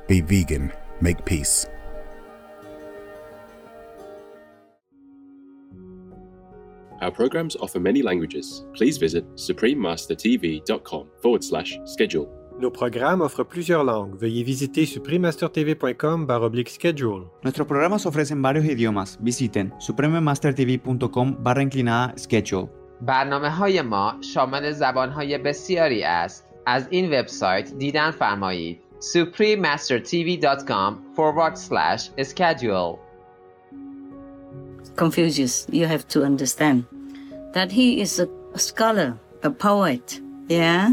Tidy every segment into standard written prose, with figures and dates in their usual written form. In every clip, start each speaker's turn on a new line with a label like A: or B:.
A: Be vegan. Make peace.
B: Our programs offer many languages. Please visit suprememastertv.com/schedule.
C: Nos programas offrent plusieurs langues. Veuillez visiter suprememastertv.com/schedule.
D: Nuestros programas ofrecen varios idiomas. Visiten suprememastertv.com/schedule.
E: برنامه‌های ما شامل زبان‌های بسیاری است. از این وبسایت دیدن فرمایید. suprememastertv.com/schedule.
F: Confucius, you have to understand that he is a scholar, a poet. Yeah,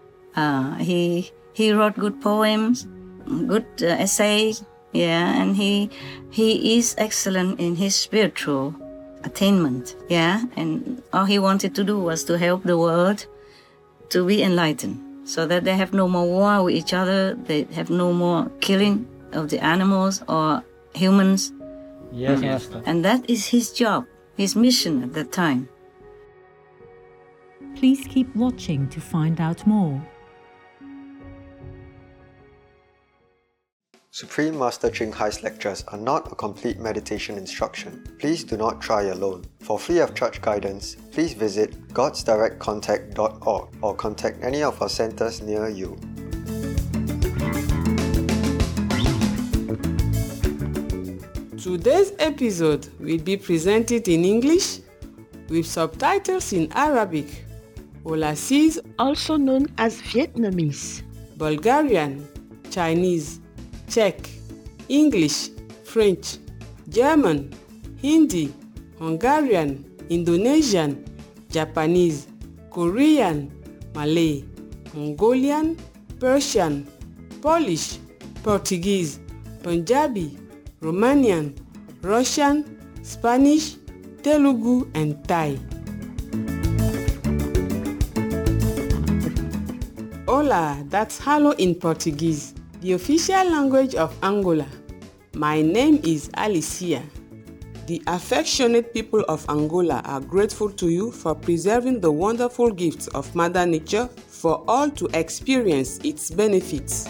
F: he wrote good poems, good essays. Yeah, and he is excellent in his spiritual attainment. Yeah, and all he wanted to do was to help the world to be enlightened, so that they have no more war with each other. They have no more killing of the animals or humans.
G: Yes, Master.
F: And that is his job, his mission at that time.
H: Please keep watching to find out more.
I: Supreme Master Ching Hai's lectures are not a complete meditation instruction. Please do not try alone. For free of charge guidance, please visit godsdirectcontact.org or contact any of our centers near you.
J: Today's episode will be presented in English with subtitles in Arabic, Aulacese,
K: also known as Vietnamese,
J: Bulgarian, Chinese, Czech, English, French, German, Hindi, Hungarian, Indonesian, Japanese, Korean, Malay, Mongolian, Persian, Polish, Portuguese, Punjabi, Romanian, Russian, Spanish, Telugu, and Thai. Hola, that's hello in Portuguese, the official language of Angola. My name is Alicia. The affectionate people of Angola are grateful to you for preserving the wonderful gifts of Mother Nature for all to experience its benefits.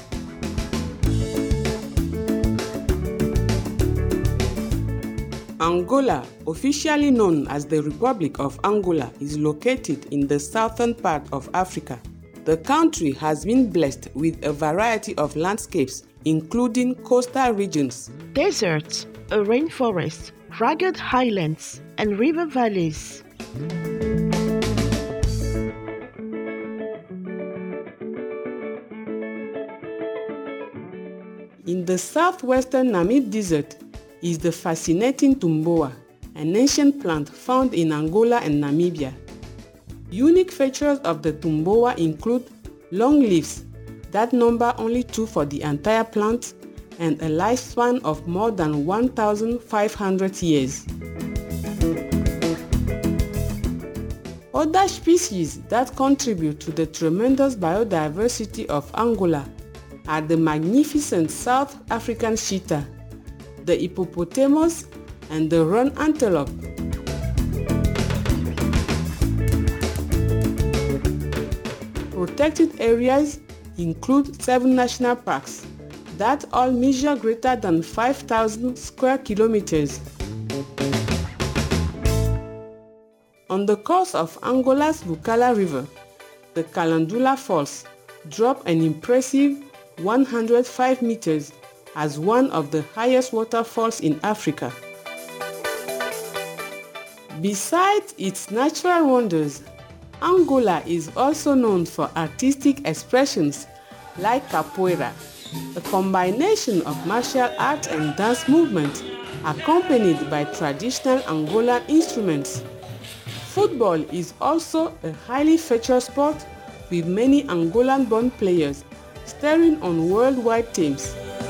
J: Angola, officially known as the Republic of Angola, is located in the southern part of Africa. The country has been blessed with a variety of landscapes, including coastal regions,
K: deserts, a rainforest, rugged highlands, and river valleys.
J: In the southwestern Namib Desert is the fascinating Tumboa, an ancient plant found in Angola and Namibia. Unique features of the Tumboa include long leaves that number only 2 for the entire plant and a lifespan of more than 1,500 years. Other species that contribute to the tremendous biodiversity of Angola are the magnificent South African cheetah, the hippopotamus, and the roan antelope. Protected areas include 7 national parks that all measure greater than 5,000 square kilometers. On the course of Angola's Bukala River, the Calandula Falls drop an impressive 105 meters as one of the highest waterfalls in Africa. Besides its natural wonders, Angola is also known for artistic expressions like capoeira, a combination of martial art and dance movement accompanied by traditional Angolan instruments. Football is also a highly featured sport with many Angolan-born players starring on worldwide teams.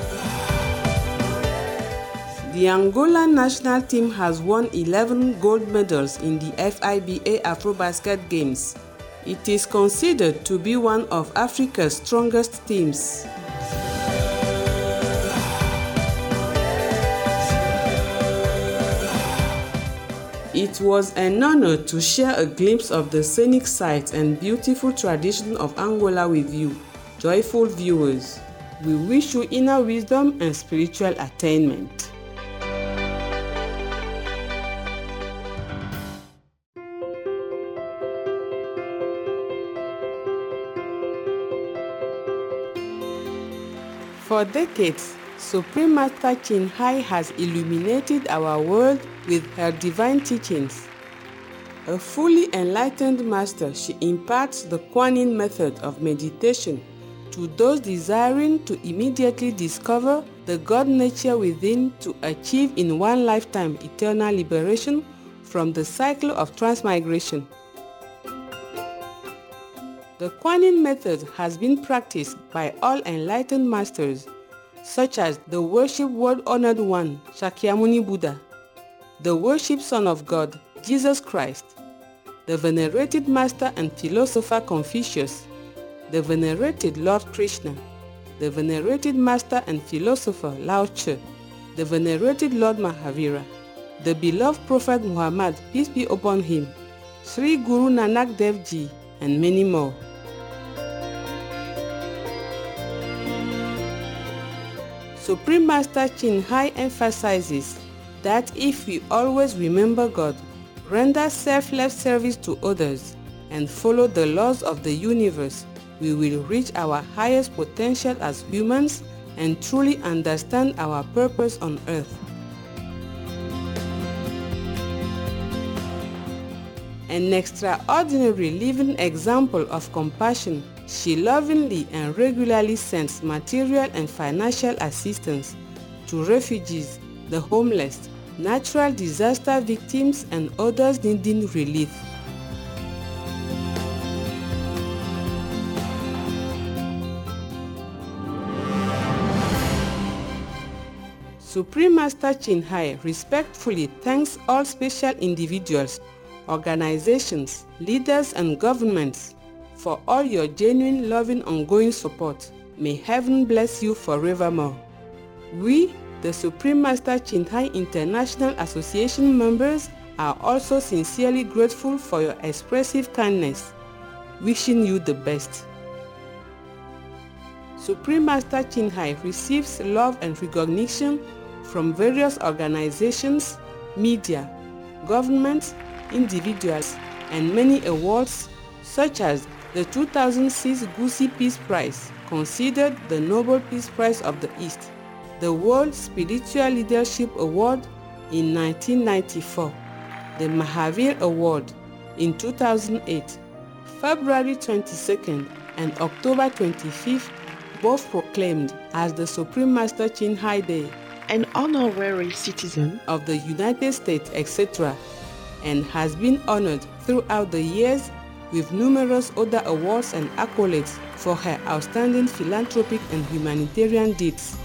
J: The Angola national team has won 11 gold medals in the FIBA Afrobasket Games. It is considered to be one of Africa's strongest teams. It was an honor to share a glimpse of the scenic sights and beautiful tradition of Angola with you, joyful viewers. We wish you inner wisdom and spiritual attainment. For decades, Supreme Master Chin Hai has illuminated our world with her divine teachings. A fully enlightened master, she imparts the Kuan Yin method of meditation to those desiring to immediately discover the God nature within to achieve in one lifetime eternal liberation from the cycle of transmigration. The Kuan Yin method has been practiced by all enlightened masters, such as the worship world-honored one, Shakyamuni Buddha, the worship Son of God, Jesus Christ, the venerated master and philosopher Confucius, the venerated Lord Krishna, the venerated master and philosopher Lao Tzu, the venerated Lord Mahavira, the beloved Prophet Muhammad, peace be upon him, Sri Guru Nanak Dev Ji, and many more. Supreme Master Chin Hai emphasizes that if we always remember God, render selfless service to others, and follow the laws of the universe, we will reach our highest potential as humans and truly understand our purpose on earth. An extraordinary living example of compassion, she lovingly and regularly sends material and financial assistance to refugees, the homeless, natural disaster victims, and others needing relief. Supreme Master Chin Hai respectfully thanks all special individuals, organizations, leaders, and governments for all your genuine, loving, ongoing support. May heaven bless you forevermore. We, the Supreme Master Chin Hai International Association members, are also sincerely grateful for your expressive kindness, wishing you the best. Supreme Master Chin Hai receives love and recognition from various organizations, media, governments, individuals, and many awards such as the 2006 Gusi Peace Prize, considered the Nobel Peace Prize of the East, the World Spiritual Leadership Award in 1994, the Mahavir Award in 2008, February 22nd and October 25th, both proclaimed as the Supreme Master Chin Hai Day,
K: an honorary citizen
J: of the United States, etc., and has been honored throughout the years with numerous other awards and accolades for her outstanding philanthropic and humanitarian deeds.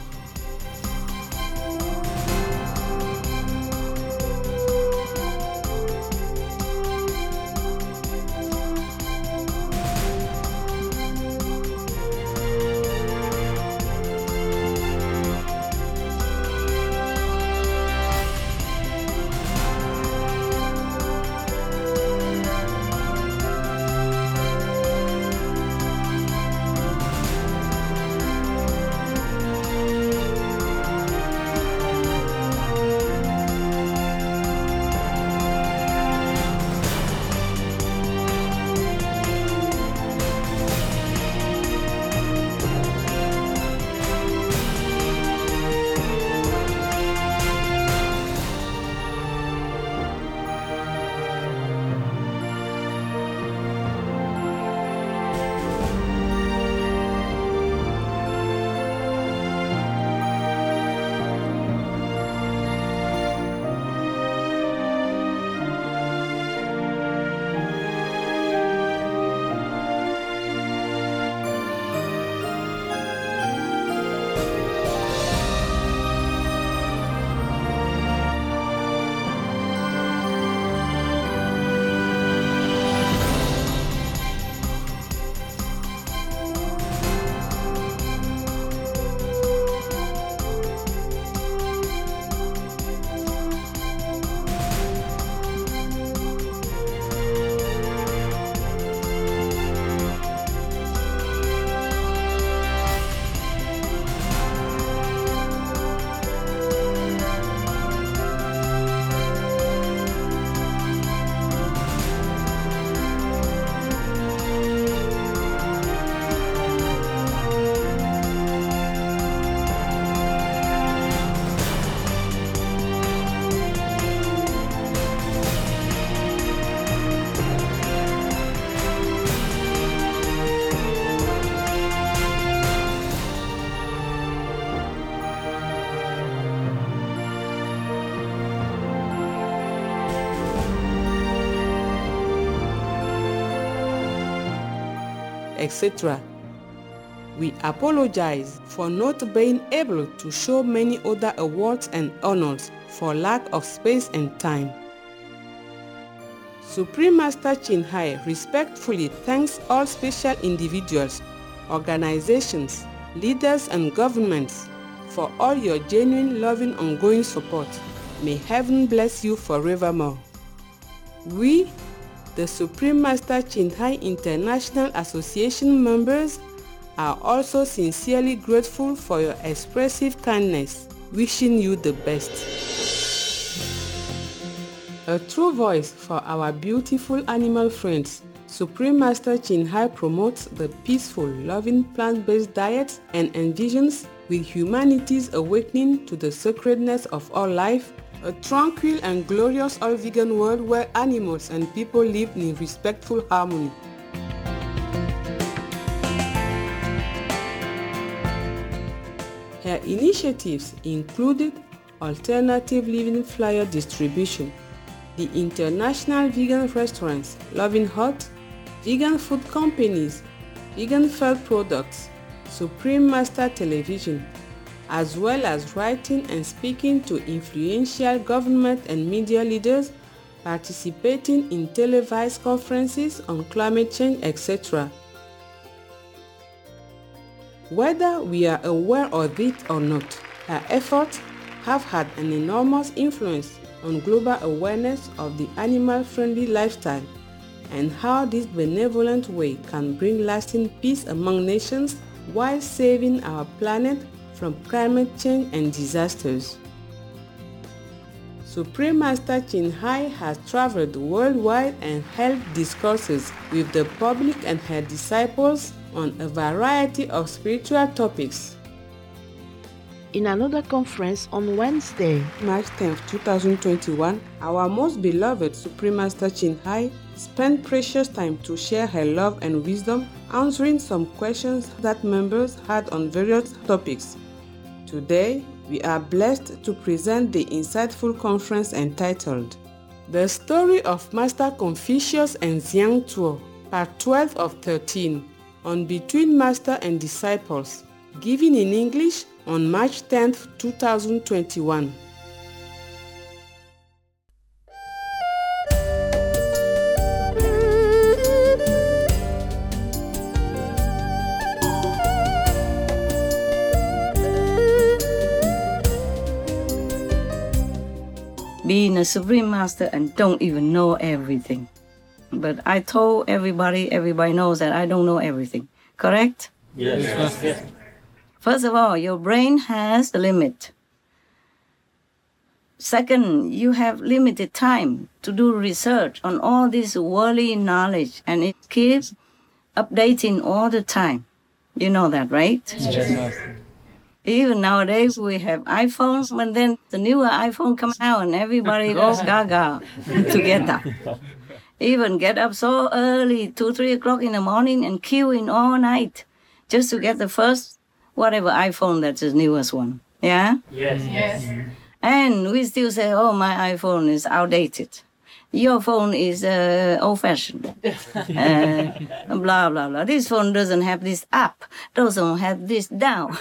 J: etc. We apologize for not being able to show many other awards and honors for lack of space and time. Supreme Master Chin Hai respectfully thanks all special individuals, organizations, leaders and governments for all your genuine, loving, ongoing support. May heaven bless you forevermore. We, the Supreme Master Chin Hai International Association members, are also sincerely grateful for your expressive kindness, wishing you the best. A true voice for our beautiful animal friends, Supreme Master Chin Hai promotes the peaceful, loving plant-based diet and envisions, with humanity's awakening to the sacredness of all life, a tranquil and glorious all-vegan world where animals and people live in respectful harmony. Her initiatives included alternative living flyer distribution, the international vegan restaurants Loving Hut, vegan food companies, vegan felt products, Supreme Master Television, as well as writing and speaking to influential government and media leaders, participating in televised conferences on climate change, etc. Whether we are aware of it or not, her efforts have had an enormous influence on global awareness of the animal-friendly lifestyle and how this benevolent way can bring lasting peace among nations while saving our planet from climate change and disasters. Supreme Master Chin Hai has traveled worldwide and held discourses with the public and her disciples on a variety of spiritual topics.
K: In another conference on Wednesday,
J: March 10, 2021, our most beloved Supreme Master Chin Hai spent precious time to share her love and wisdom, answering some questions that members had on various topics. Today, we are blessed to present the insightful conference entitled The Story of Master Confucius and Xiang Tuo, Part 12 of 13, on Between Master and Disciples, given in English on March 10, 2021.
F: Being a Supreme Master and don't even know everything. But I told everybody knows that I don't know everything. Correct?
C: Yes.
F: First of all, your brain has a limit. Second, you have limited time to do research on all this worldly knowledge, and it keeps updating all the time. You know that, right?
C: Yes.
F: Even nowadays, we have iPhones, but then the newer iPhone comes out and everybody goes gaga together. Even get up so early, 2, 3 o'clock in the morning and queuing all night just to get the first whatever iPhone that's the newest one. Yeah?
C: Yes.
F: And we still say, oh, my iPhone is outdated. Your phone is old-fashioned. Blah, blah, blah. This phone doesn't have this up. Doesn't have this down.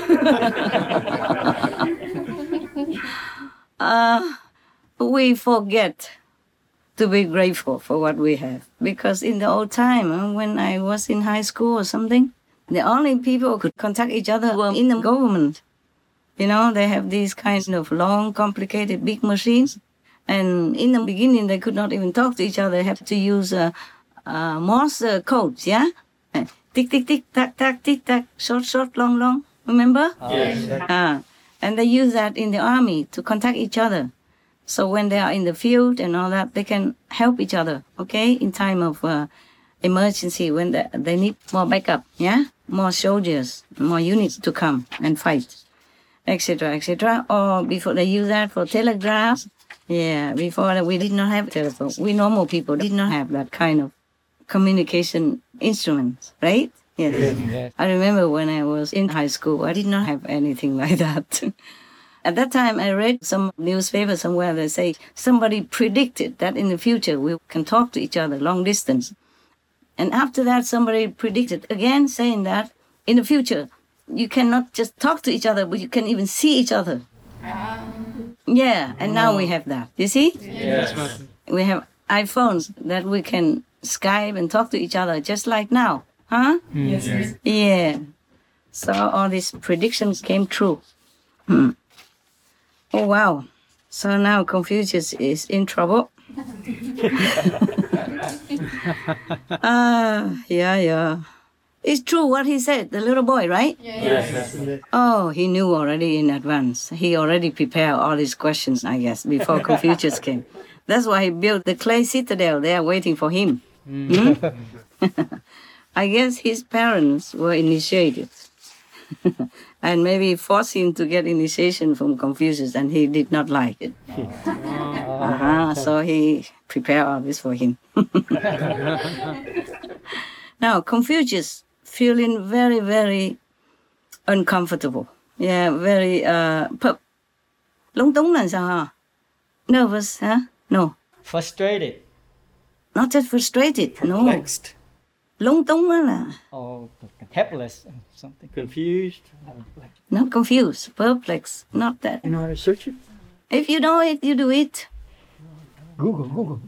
F: We forget to be grateful for what we have. Because in the old time, when I was in high school or something, the only people who could contact each other were in the government. You know, they have these kinds of long, complicated, big machines. And in the beginning, they could not even talk to each other. They have to use Morse codes, yeah? Tick, tick, tick, tack, tack, tick, tack, short, short, long, long. Remember?
C: Yes.
F: And they use that in the army to contact each other. So when they are in the field and all that, they can help each other, okay? In time of emergency, when they need more backup, yeah? More soldiers, more units to come and fight, etc., etc. Or before they use that for telegraph. Yeah, before that, we did not have telephone. We normal people did not have that kind of communication instruments, right? Yes. I remember when I was in high school, I did not have anything like that. At that time, I read some newspaper somewhere that say somebody predicted that in the future we can talk to each other long distance. And after that, somebody predicted again, saying that in the future, you cannot just talk to each other, but you can even see each other. Yeah, and now we have that. You see?
C: Yes.
F: We have iPhones that we can Skype and talk to each other just like now. Huh?
C: Yes.
F: Yeah. So all these predictions came true. Oh, wow. So now Confucius is in trouble. Yeah. It's true what he said, the little boy, right?
C: Yes.
F: Oh, he knew already in advance. He already prepared all these questions, I guess, before Confucius came. That's why he built the clay citadel there waiting for him. I guess his parents were initiated. And maybe forced him to get initiation from Confucius, and he did not like it. So he prepared all this for him. Now, Confucius feeling very, very uncomfortable. Yeah, very lung tung là sao hả? Nervous, huh? No.
C: Frustrated.
F: Not just frustrated, no.
C: Perplexed.
F: Lung tung là
C: Or helpless. Something. Confused.
F: not confused, perplexed, not that.
C: You know how to search it?
F: If you know it, you do it.
C: Google.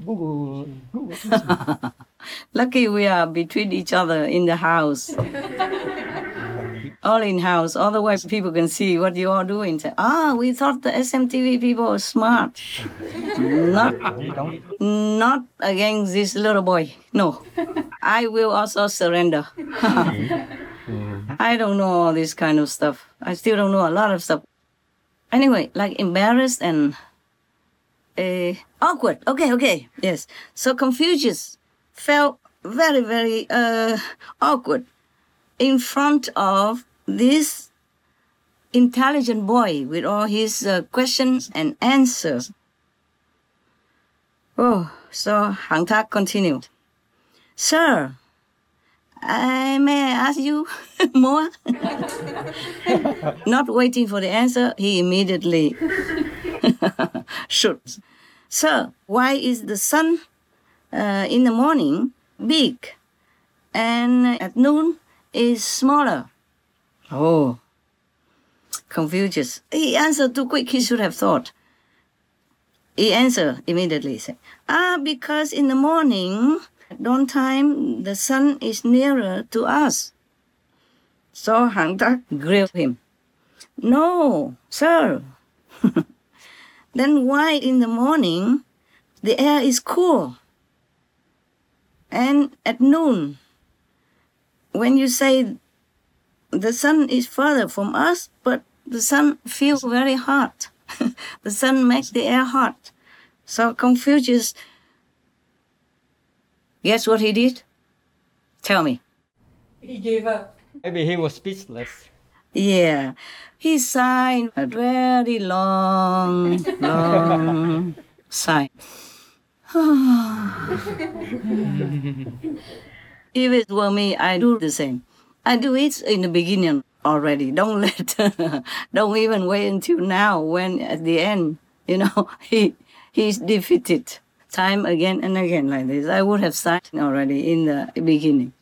F: Lucky we are between each other in the house. All in house. Otherwise, people can see what you are doing. Say, we thought the SMTV people were smart. Not against this little boy. No. I will also surrender. I don't know all this kind of stuff. I still don't know a lot of stuff. Anyway, like embarrassed and awkward. Okay. Yes. So Confucius felt very, very awkward in front of this intelligent boy with all his questions and answers. Oh, so Hang Tak continued. Sir, may I ask you more? Not waiting for the answer, he immediately shoots. Sir, why is the sun in the morning big and at noon is smaller? Oh, Confucius. He answered too quick, he should have thought. He answered immediately, said, because in the morning, at dawn time, the sun is nearer to us. So Hang Tak grilled him. No, sir. Then why in the morning the air is cool? And at noon, when you say the sun is further from us, but the sun feels very hot. The sun makes the air hot. So Confucius, guess what he did? Tell me.
C: He gave up. Maybe he was speechless.
F: Yeah, he sighed a very long sigh. If it were me, I do the same. I do it in the beginning already. Don't even wait until now when at the end, he's defeated. Time again and again like this. I would have signed already in the beginning.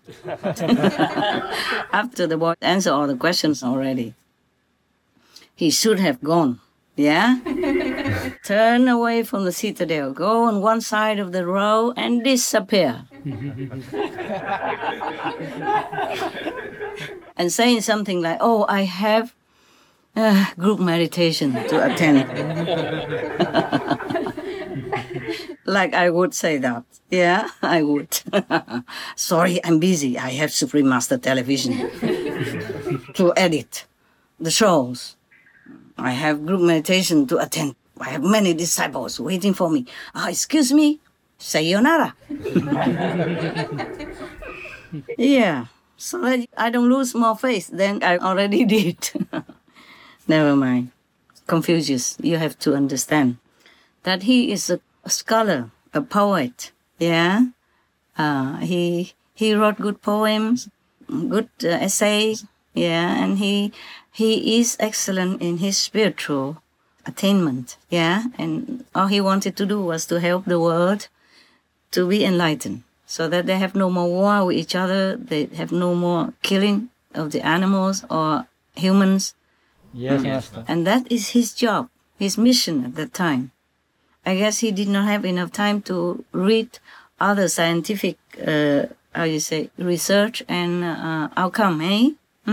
F: After the boy answered all the questions already. He should have gone. Yeah? Turn away from the citadel, go on one side of the row and disappear. And saying something like, I have group meditation to attend. Like I would say that. Yeah, I would. Sorry, I'm busy. I have Supreme Master Television to edit the shows. I have group meditation to attend. I have many disciples waiting for me. Excuse me, sayonara. Yeah, so that I don't lose more faith than I already did. Never mind. Confucius, you have to understand that he is a scholar, a poet. Yeah, he wrote good poems, good essays. Yeah, and he is excellent in his spiritual attainment. Yeah, and all he wanted to do was to help the world to be enlightened. so that they have no more war with each other, they have no more killing of the animals or humans.
C: Yes, Master.
F: And that is his job, his mission at that time. I guess he did not have enough time to read other scientific, research and outcome, eh?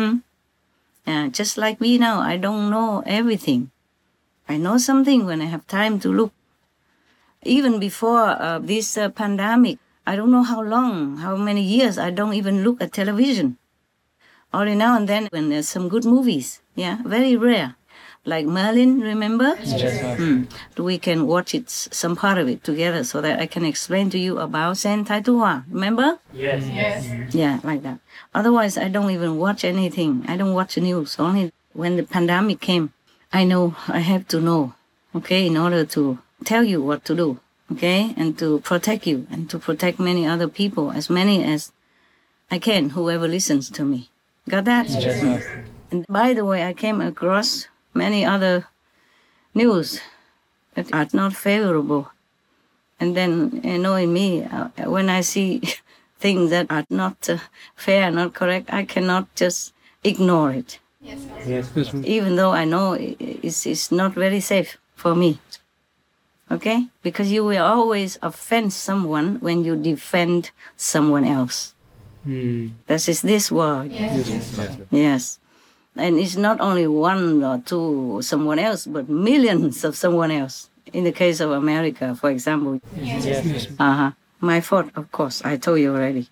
F: Just like me now, I don't know everything. I know something when I have time to look. Even before this pandemic, I don't know how long, how many years, I don't even look at television. Only now and then when there's some good movies, very rare. Like Merlin, remember?
C: Yes,
F: We can watch it, some part of it together so that I can explain to you about Sen Tai Tu Hoa, remember?
C: Yes.
F: Yeah, like that. Otherwise, I don't even watch anything. I don't watch the news. Only when the pandemic came, I know I have to know, okay, in order to tell you what to do, okay, and to protect you and to protect many other people, as many as I can, whoever listens to me. Got that?
C: Yes, Master.
F: And by the way, I came across many other news that are not favorable. And then, in me, when I see things that are not fair, not correct, I cannot just ignore it.
C: Yes.
F: Even though I know it's not very safe for me. Okay? Because you will always offend someone when you defend someone else. That is this world. Yes. And it's not only one or two someone else, but millions of someone else. In the case of America, for example.
C: Yes.
F: My fault, of course. I told you already.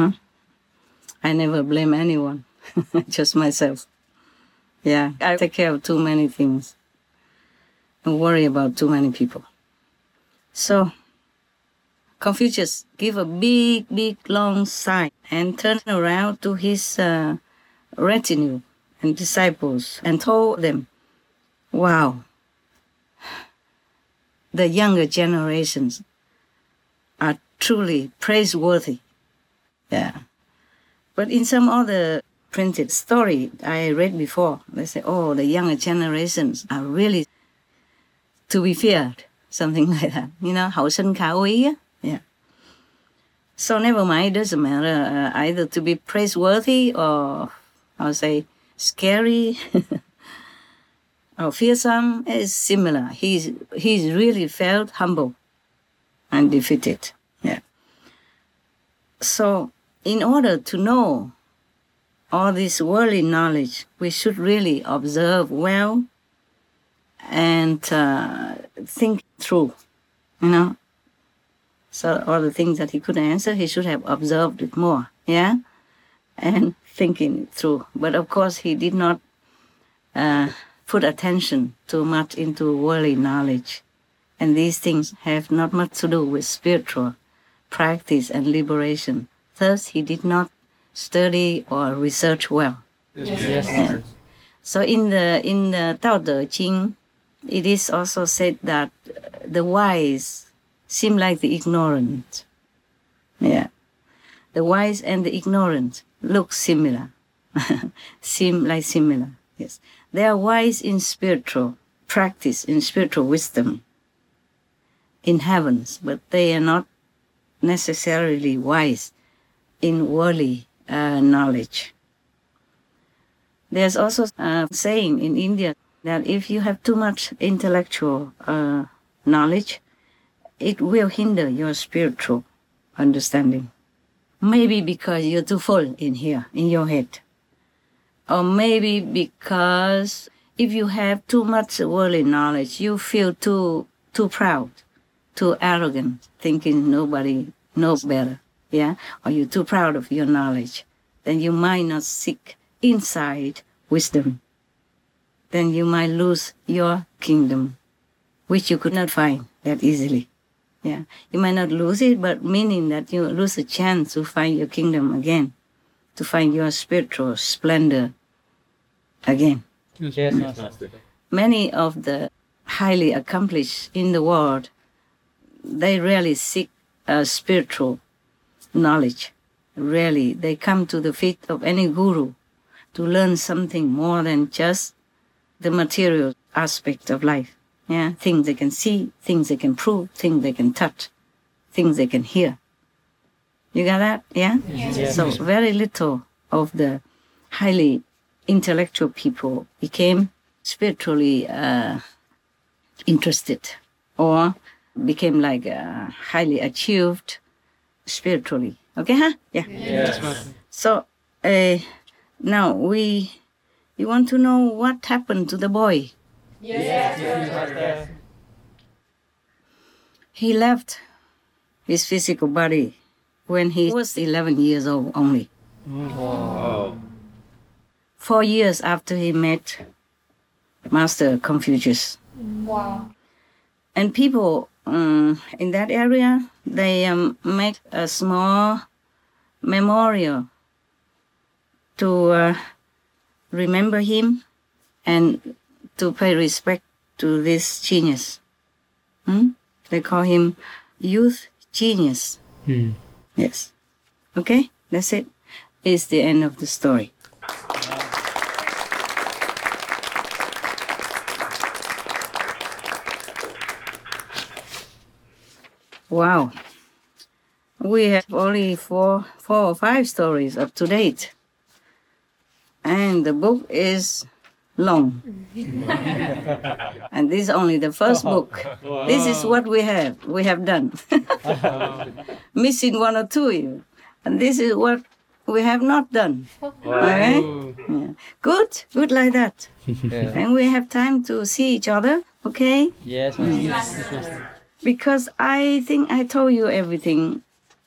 F: I never blame anyone. Just myself. Yeah, I take care of too many things. And worry about too many people. So, Confucius gave a big, long sigh and turned around to his retinue and disciples and told them, wow, the younger generations are truly praiseworthy. Yeah. But in some other printed story I read before, they say, oh, the younger generations are really to be feared. Something like that. Hậu sinh khả úy. Yeah. So never mind, it doesn't matter either to be praiseworthy or, scary or fearsome is similar. He's really felt humble and defeated. Yeah. So in order to know all this worldly knowledge, we should really observe well and think through, So all the things that he couldn't answer, he should have observed it more, and thinking it through. But of course, he did not put attention too much into worldly knowledge. And these things have not much to do with spiritual practice and liberation. Thus, he did not study or research well.
C: Yes.
F: Yeah. So in the Tao Te Ching, it is also said that the wise seem like the ignorant. Yeah. The wise and the ignorant look similar. Seem like similar. Yes. They are wise in spiritual practice, in spiritual wisdom, in heavens, but they are not necessarily wise in worldly knowledge. There's also a saying in India that if you have too much intellectual knowledge, it will hinder your spiritual understanding. Maybe because you're too full in here, in your head. Or maybe because if you have too much worldly knowledge, you feel too proud, too arrogant, thinking nobody knows better, or you're too proud of your knowledge. Then you might not seek inside wisdom. Then you might lose your kingdom, which you could not find that easily. Yeah, you might not lose it, but meaning that you lose a chance to find your kingdom again, to find your spiritual splendor again.
C: Yes, Master.
F: Many of the highly accomplished in the world, they rarely seek spiritual knowledge. Rarely. They come to the feet of any guru to learn something more than just the material aspect of life. Yeah, things they can see, things they can prove, things they can touch, things they can hear. You got that? Yeah?
C: Yes.
F: So very little of the highly intellectual people became spiritually interested or became like highly achieved spiritually. Okay, huh? Yeah.
C: Yes.
F: So now you want to know what happened to the boy?
C: Yes.
F: He left his physical body when he was 11 years old only.
C: Wow.
F: 4 years after he met Master Confucius.
G: Wow.
F: And people in that area, they make a small memorial to remember him and to pay respect to this genius. They call him youth genius. Yes. Okay, that's it. It's the end of the story. Wow. We have only four or five stories up to date. And the book is long. And this is only the first book. This is what we have done. Missing one or two even. And this is what we have not done. Okay? Yeah. Good like that. And we have time to see each other, okay?
C: Yes.
F: Because I think I told you everything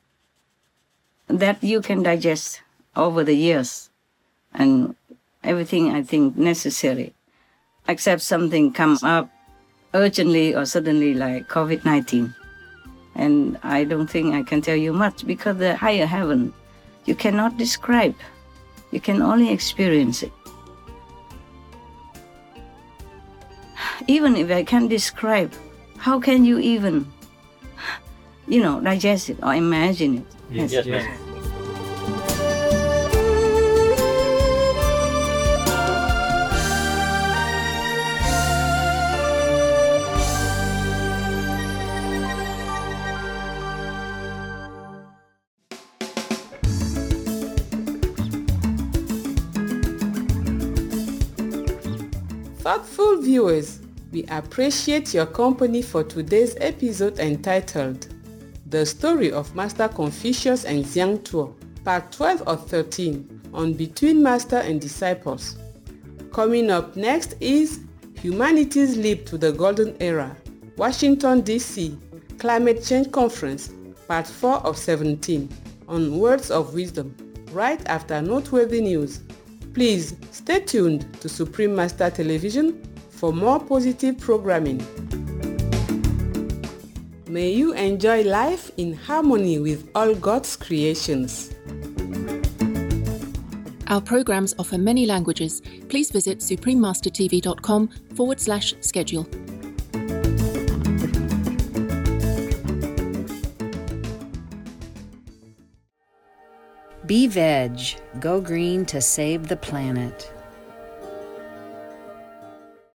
F: that you can digest over the years. And everything I think necessary, except something come up urgently or suddenly like COVID-19. And I don't think I can tell you much because the higher heaven, you cannot describe. You can only experience it. Even if I can describe, how can you even, digest it or imagine it?
C: Yes.
J: Thoughtful viewers, we appreciate your company for today's episode entitled The Story of Master Confucius and Xiang Tuo, Part 12 of 13 on Between Master and Disciples. Coming up next is Humanity's Leap to the Golden Era, Washington, D.C. Climate Change Conference, Part 4 of 17 on Words of Wisdom, right after noteworthy news. Please stay tuned to Supreme Master Television for more positive programming. May you enjoy life in harmony with all God's creations.
L: Our programs offer many languages. Please visit suprememastertv.com/schedule.
M: Be Veg. Go green to save the planet.